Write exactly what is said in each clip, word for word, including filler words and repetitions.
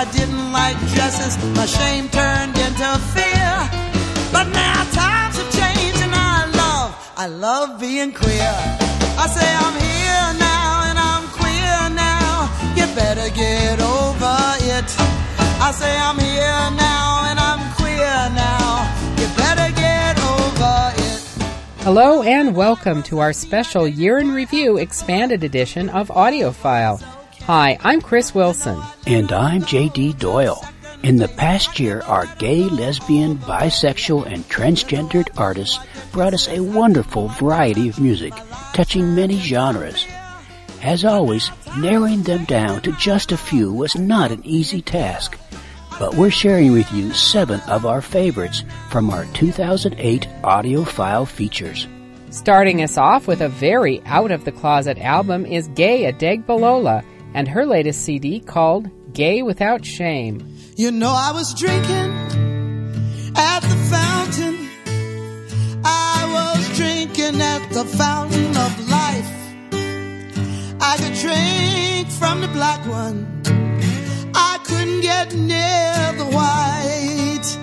I didn't like dresses, my shame turned into fear. But now times have changed and I love, I love being queer. I say I'm here now and I'm queer now. You better get over it. I say I'm here now and I'm queer now. You better get over it. Hello and welcome to our special Year in Review expanded edition of AudioFile. Hi, I'm Chris Wilson. And I'm J D Doyle. In the past year, our gay, lesbian, bisexual, and transgendered artists brought us a wonderful variety of music, touching many genres. As always, narrowing them down to just a few was not an easy task, but we're sharing with you seven of our favorites from our two thousand eight AudioFile features. Starting us off with a very out-of-the-closet album is Gay Adegbalola and her latest C D called Gay Without Shame. You know I was drinking at the fountain. I was drinking at the fountain of life. I could drink from the black one. I couldn't get near the white.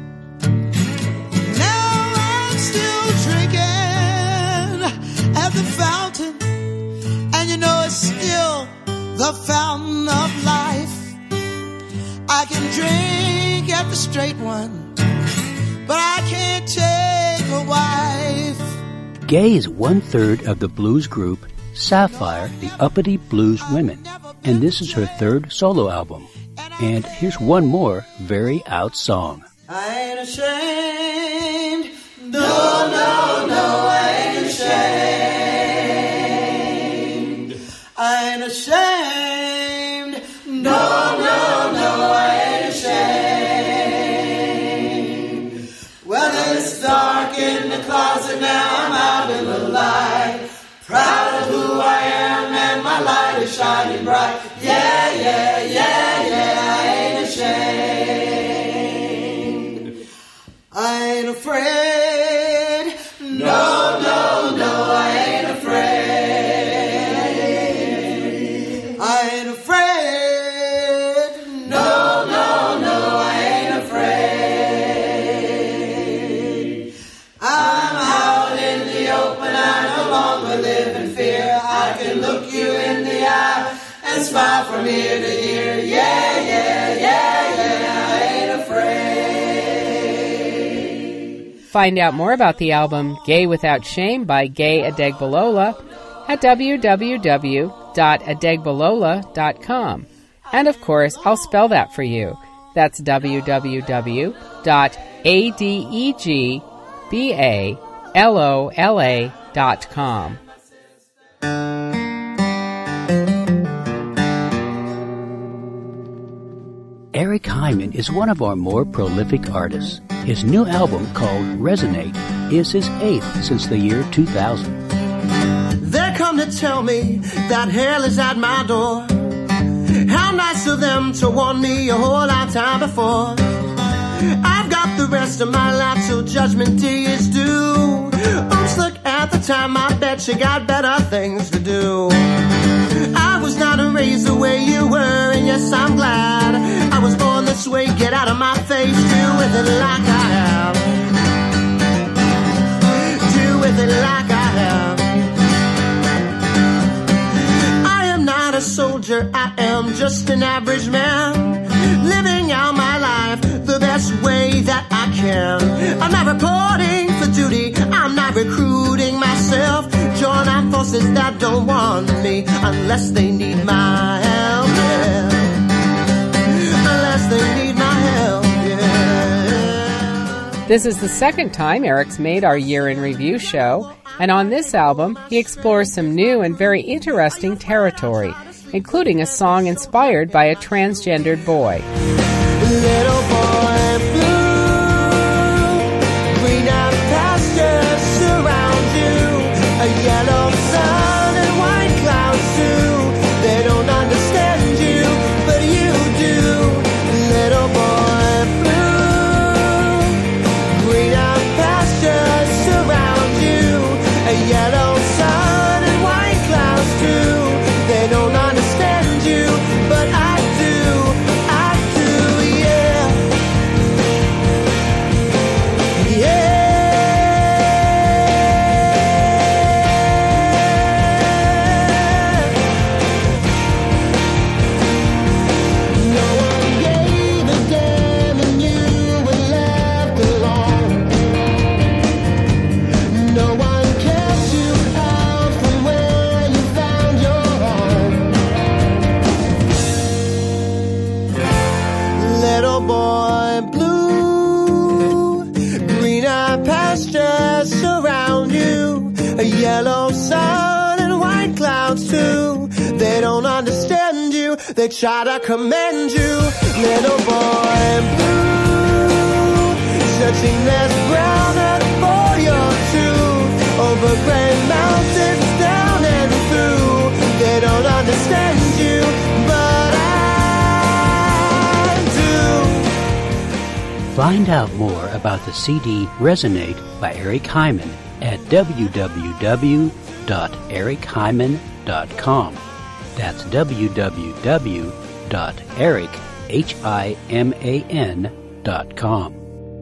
Now I'm still drinking at the fountain. And you know it's still the fountain of life. I can drink at the straight one, but I can't take a wife. Gay is one-third of the blues group Sapphire, the Uppity Blues Women, and this is her third solo album. And here's one more very out song. I ain't ashamed, no, no, no, I ain't ashamed. I ain't ashamed, no, no, no, I ain't ashamed. Well, it's dark in the closet now, I'm out in the light. Proud of who I am and my light is shining bright. Yeah, yeah, yeah, yeah, I ain't ashamed. I ain't afraid. No, no, no, I ain't afraid. I ain't afraid. No, no, no, I ain't afraid. I'm out in the open, I no longer live in fear. I can look you in the eye and smile from ear to ear. Yeah, yeah, yeah, yeah, I ain't afraid. Find out more about the album Gay Without Shame by Gay Adegbalola at w w w dot adegbalola dot com. And of course, I'll spell that for you. That's w w w dot adegbalola dot com. Eric Hyman is one of our more prolific artists. His new album, called Resonate, is his eighth since the year two thousand. They come to tell me that hell is at my door. How nice of them to warn me a whole lifetime before. I've got the rest of my life till judgment day is due. Oops, look at the time, I bet you got better things to do. I was not raised the way you were, and yes, I'm glad I was born this way. Get out of my face, do with it like I have. Do with it like I have. I am not a soldier, I am just an average man, living out my life the best way that I can. I'm not reporting for duty, I'm not recruiting myself. Join armed forces that don't want me unless they need my help, yeah. Unless they need my help, yeah. This is the second time Eric's made our Year in Review show, and on this album, he explores some new and very interesting territory, including a song inspired by a transgendered boy. Little boy blue, greener pastures surround you, a yellow sun and white clouds too. They don't understand you, but you do. Little boy blue, greener pastures surround you, a yellow sun and white clouds too. They don't understand you, but I do, I do. A yellow sun and white clouds too. They don't understand you, they try to commend you. Little boy blue, searching this brown earth for your truth. Over gray mountains, down and through. They don't understand you, but I do. Find out more about the C D Resonate by Eric Hyman at w w w dot eric hyman dot com. That's w w w dot eric hyman dot com.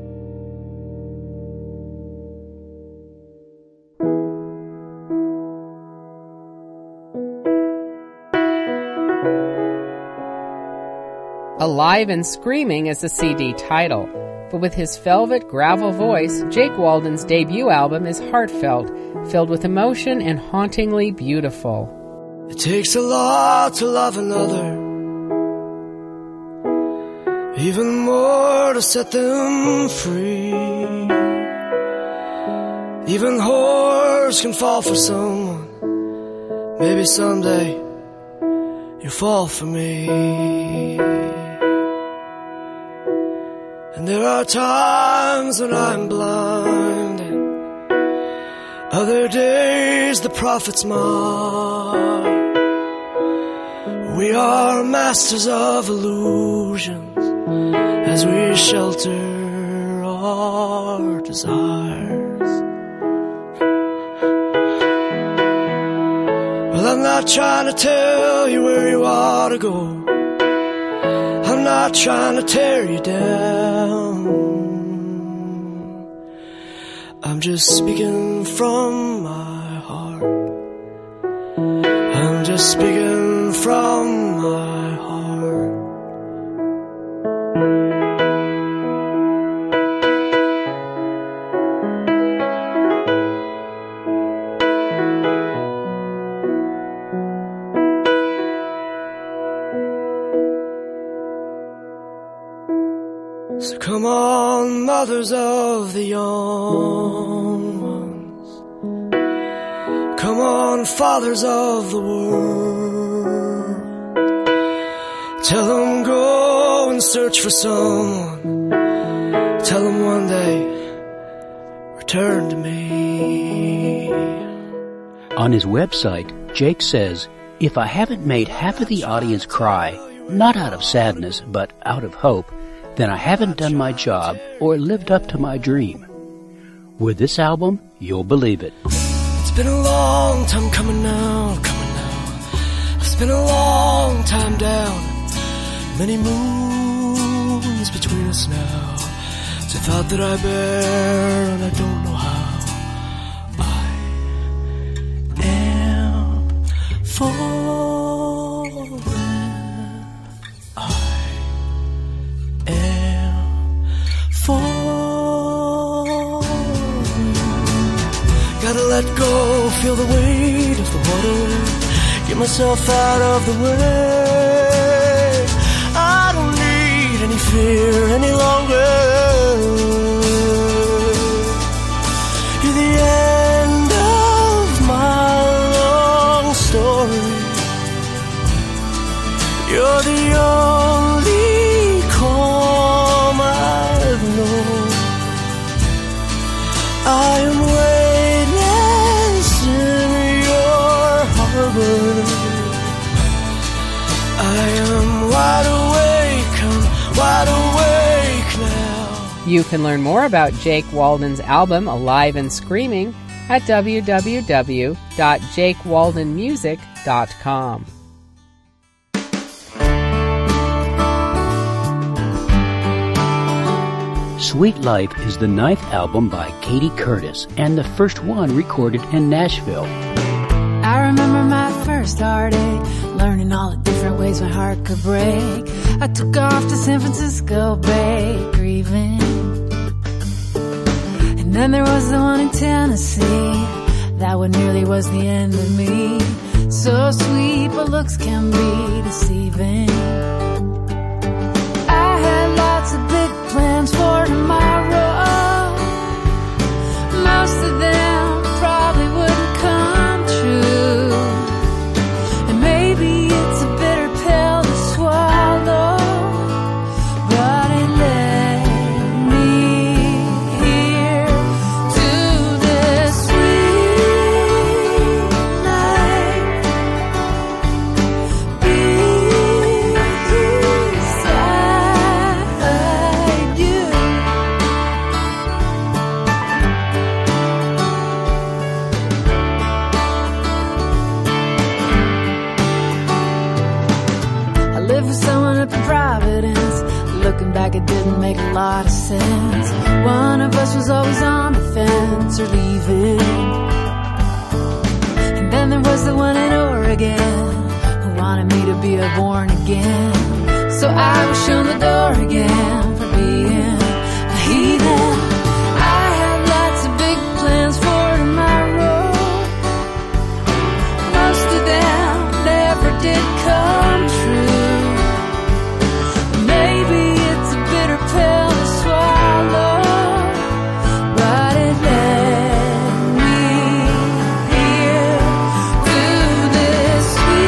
Alive and Screaming is the C D title, but with his velvet gravel voice, Jake Walden's debut album is heartfelt, filled with emotion and hauntingly beautiful. It takes a lot to love another, even more to set them free. Even whores can fall for someone. Maybe someday you'll fall for me. And there are times when I'm blind, and other days the prophet's mark. We are masters of illusions as we shelter our desires. Well, I'm not trying to tell you where you ought to go. I'm not trying to tear you down. I'm just speaking from my heart. I'm just speaking from my heart. So come on, mothers of the young ones. Come on, fathers of the world. Tell them go and search for someone. Tell them one day, return to me. On his website, Jake says, "If I haven't made half of the audience cry, not out of sadness, but out of hope, then I haven't done my job or lived up to my dream." With this album, you'll believe it. It's been a long time coming now, coming now. I've spent a long time down, many moons between us now. It's a thought that I bear and I don't know how. I am falling. I Gotta let go, feel the weight of the water, get myself out of the way. I don't need any fear any longer. You're the end of my long story. You're the only calm I've known. I am weightless in your harbor. I am wide awake, I'm wide awake now. You can learn more about Jake Walden's album Alive and Screaming at w w w dot jake walden music dot com. Sweet Life is the ninth album by Katie Curtis and the first one recorded in Nashville. I remember my first heartache, learning all the different ways my heart could break. I took off to San Francisco Bay, grieving. And then there was the one in Tennessee, that one nearly was the end of me. So sweet, but looks can be deceiving. I had lots of big plans for tomorrow. Most of them probably wouldn't for someone up in Providence. Looking back, it didn't make a lot of sense. One of us was always on the fence or leaving. And then there was the one in Oregon who wanted me to be a born again. So I was shown the door again for being a heathen. I had lots of big plans for tomorrow. Most of them never did come true. Maybe it's a bitter pill to swallow, but it led me here to this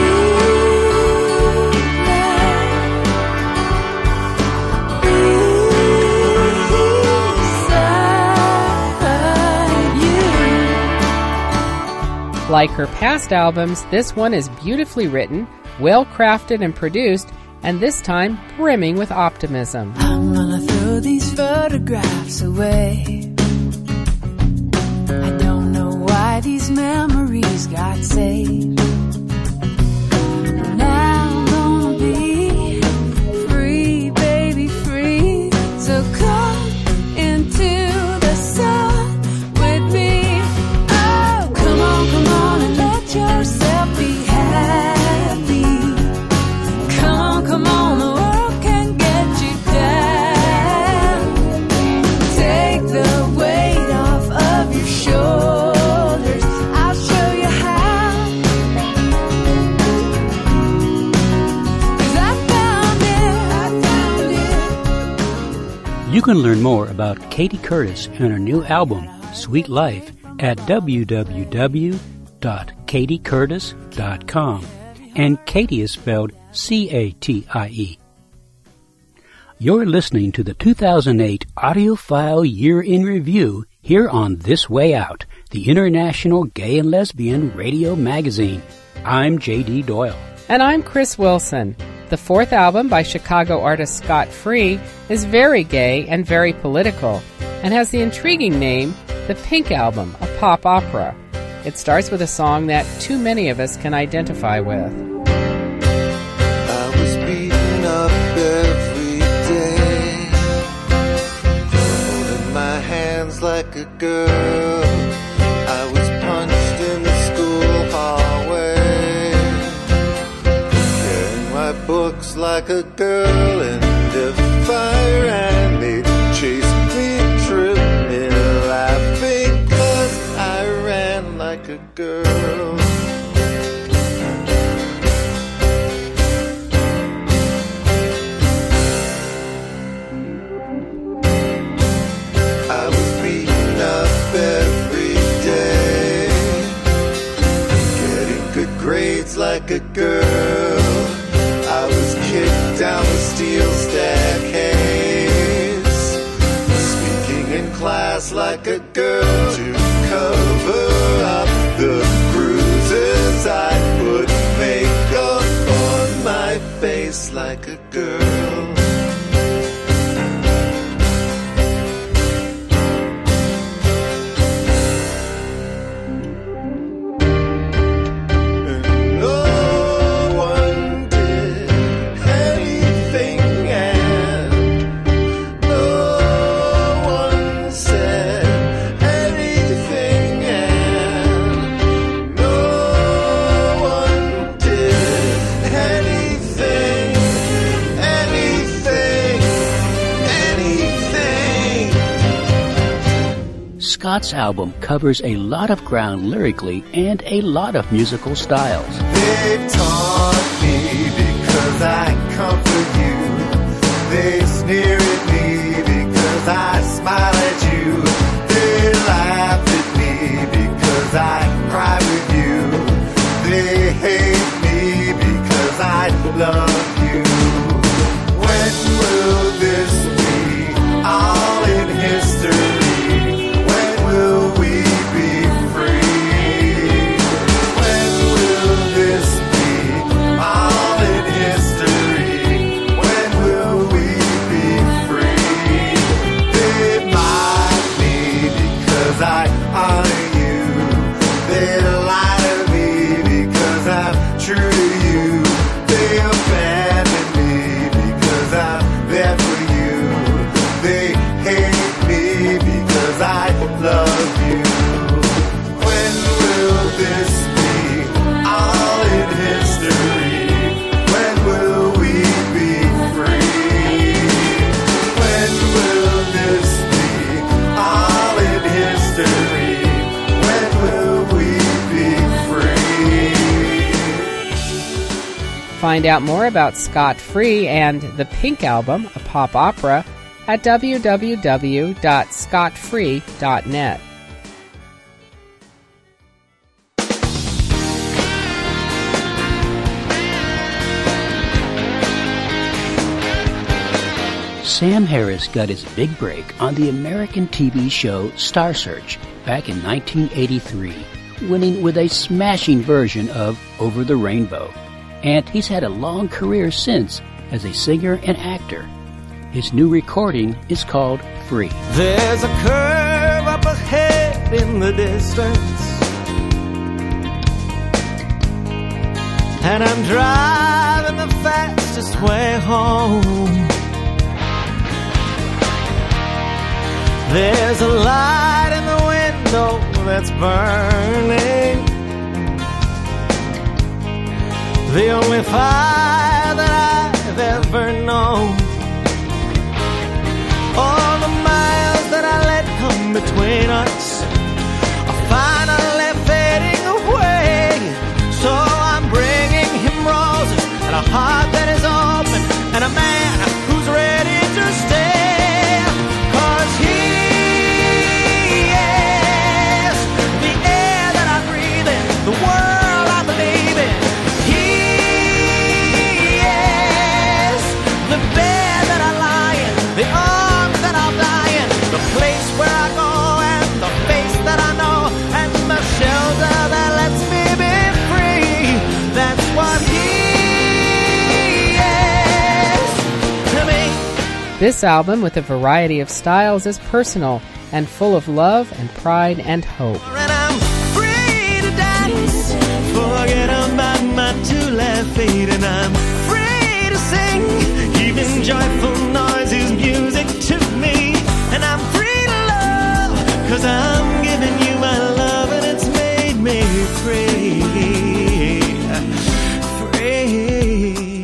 sweet beside you. Like her past albums, this one is beautifully written, well crafted and produced, and this time brimming with optimism. I'm gonna throw these photographs away. I don't know why these memories got saved. But now I'm gonna be free, baby, free. So come into the sun with me. Oh, come on, come on and let yourself be happy. Come on, come on, the world can get you down. Take the weight off of your shoulders. I'll show you how. 'Cause I found it, I found it. You can learn more about Katie Curtis and her new album, Sweet Life, at w w w dot katie curtis dot com. And Katie is spelled C A T I E. You're listening to the two thousand eight AudioFile Year in Review here on This Way Out, the International Gay and Lesbian Radio Magazine. I'm J D Doyle. And I'm Chris Wilson. The fourth album by Chicago artist Scott Free is very gay and very political, and has the intriguing name, The Pink Album, a pop opera. It starts with a song that too many of us can identify with. I was beaten up every day, holding my hands like a girl. I was punched in the school hallway, carrying my books like a girl. And if I ran, they'd chase me, trip me, laugh because I ran like a girl. I was beaten up every day, getting good grades like a girl. I was kicked down the steel staircase, speaking in class like a girl to cover up the bruises I put makeup on my face like a girl. And no one did anything, and no one said anything, and no one did anything, anything, anything. Scott's album covers a lot of ground lyrically and a lot of musical styles. They taunt me because I comfort you. They sneer at me because I smile at you. They laugh at me because I cry with you. They hate me because I love you. When will this be all in history? When will we be free? When will this be all in history? When will we be free? They mock me because I honor you. They lie to me because I'm true to you. They abandon me Find out more about Scott Free and the Pink Album, a pop opera, at w w w dot scott free dot net. Sam Harris got his big break on the American T V show Star Search back in nineteen eighty-three, winning with a smashing version of Over the Rainbow. And he's had a long career since as a singer and actor. His new recording is called Free. There's a curve up ahead in the distance, and I'm driving the fastest way home. There's a light in the window that's burning, the only fire that I've ever known. All the miles that I let come between us are finally fading away. So I'm bringing him roses and a heart that is open and a man who's ready to stay. 'Cause he is the air that I breathe in, the world I believe in. He is the bed that I lie in, the arms that I'll die in, the place where I go and the face that I know, and the shelter that lets me be free. That's what he is to me. This album, with a variety of styles, is personal and full of love and pride and hope. And I'm free to dance, forget about my two left feet, and I'm free to sing, even joyful noise is music to me. And I'm free to love, 'cause I'm giving you my love, and it's made me free. Free.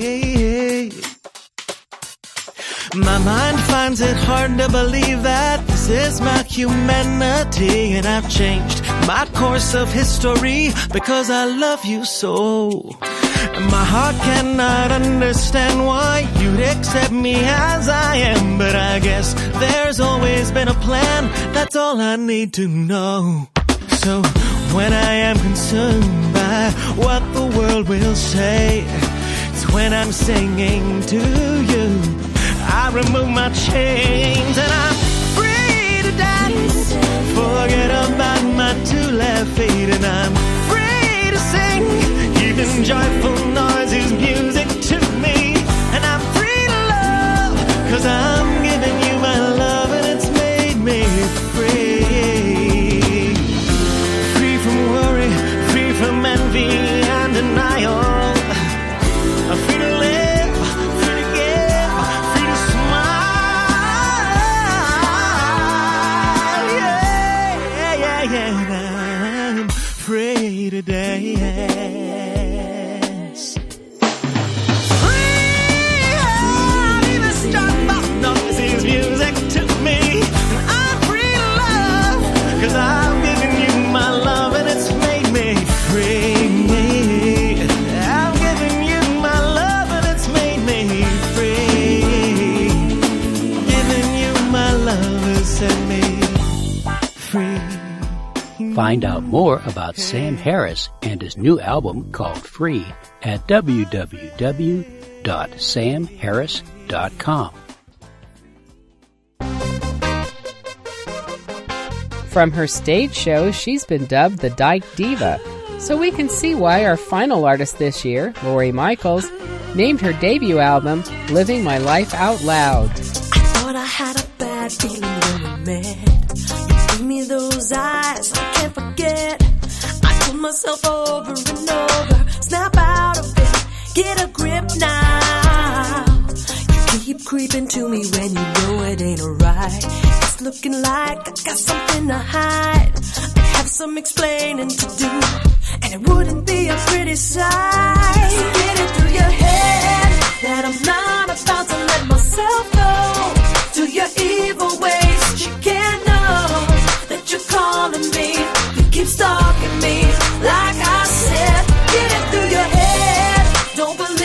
My mind finds it hard to believe that this is my humanity, and I've changed my course of history because I love you so. My heart cannot understand why you'd accept me as I am, but I guess there's always been a plan, that's all I need to know. So when I am consumed by what the world will say, it's when I'm singing to you, I remove my chains, and I'm free to dance, forget about my two left feet, and I'm free to sing, even joyful noise is music to me. And I'm free to love, 'cause I'm giving you my love, and it's made me free. Free from worry, free from envy and denial. I'm free to live, free to give, free to smile. Yeah, yeah, yeah, yeah. I'm free today. Music to me, and I'm free to love, 'cause I'm giving you my love, and it's made me free. I'm giving you my love, and it's made me free. Giving you my love has set me free. Find out more about Sam Harris and his new album called Free at w w w dot sam harris dot com. From her stage shows, she's been dubbed the Dyke Diva, so we can see why our final artist this year, Lori Michaels, named her debut album Living My Life Out Loud. I thought I had a bad feeling when we met. You gave me those eyes I can't forget. I told myself over and over, snap out of it, get a grip now. You keep creeping to me when you know it ain't alright. It's looking like I got something to hide. I have some explaining to do, and it wouldn't be a pretty sight. So get it through your head that I'm not about to let myself go to your evil ways. You can't know that you're calling me. You keep stalking me, like I said. Get it through your head. Don't believe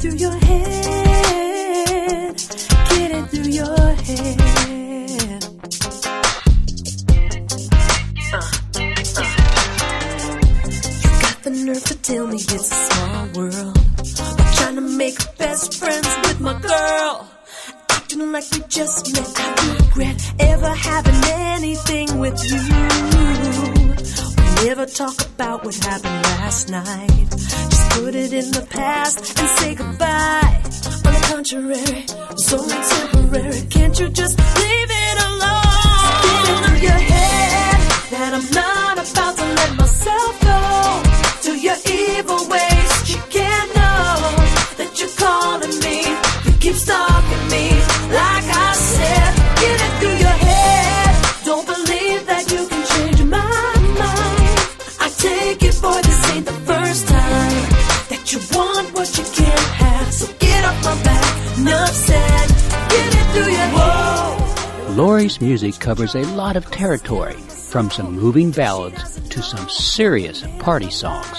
through your head. Get it through your head. Uh, uh. You got the nerve to tell me it's a small world. I'm trying to make best friends with my girl. Acting like we just met. I regret ever having anything with you. We never talk about what happened last night. Just put it in the past and say goodbye. On the contrary, it's only temporary. Can't you just leave it alone? Get it through your head that I'm not about to let myself go to your evil ways. You can't know that you're calling me. You keep stalking me. Like I said, get it through your head. Don't believe that you can change my mind. I take it, boy, this ain't the first time that you want what you can't have. So get off my back, enough said. Get it through your head. Lori's music covers a lot of territory, from some moving ballads to some serious party songs.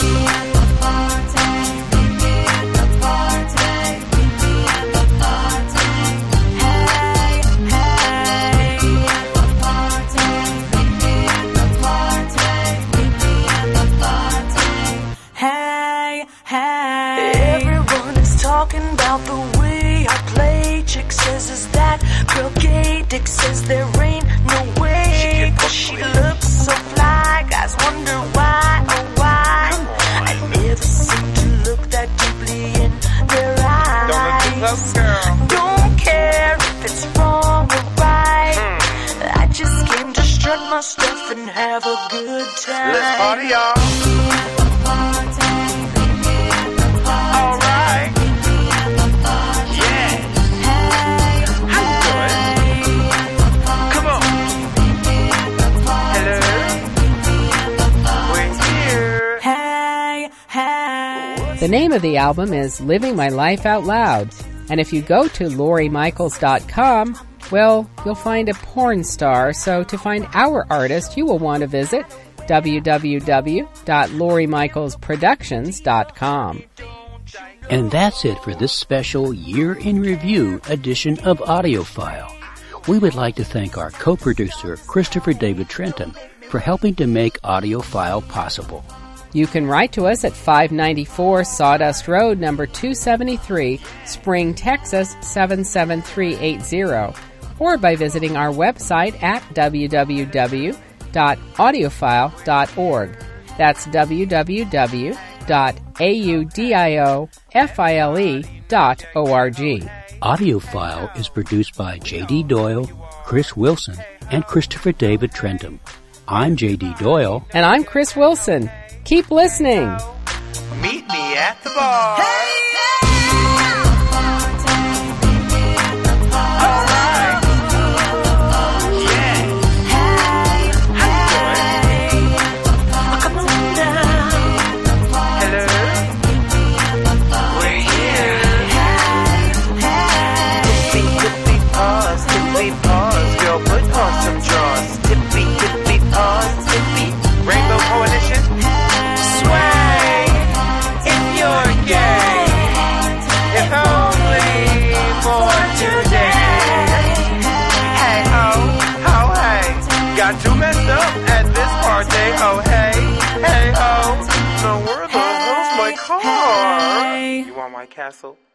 Talking about the way I play. Chick says, is that girl gay? Dick says there ain't no way, cause she looks so fly. Guys wonder why, oh why. I never seem to look that deeply in their eyes. Don't look too close, girl. Don't care if it's wrong or right. hmm. I just came to strut my stuff and have a good time. Let's party, y'all. The name of the album is Living My Life Out Loud, and if you go to Lori Michaels dot com, well, you'll find a porn star, so to find our artist, you will want to visit w w w dot lori michaels productions dot com. And that's it for this special Year in Review edition of AudioFile. We would like to thank our co-producer, Christopher David Trenton, for helping to make AudioFile possible. You can write to us at five ninety-four Sawdust Road, number two seventy-three, Spring, Texas seven seven three eight zero, or by visiting our website at w w w dot audiophile dot org. That's w w w dot audiofile dot org. AudioFile is produced by J D Doyle, Chris Wilson, and Christopher David Trentham. I'm J D Doyle. And I'm Chris Wilson. Keep listening. Meet me at the bar. Hey! Got you messed up at this party. Oh, hey, hey, oh. So where the hell's my car? You want my castle?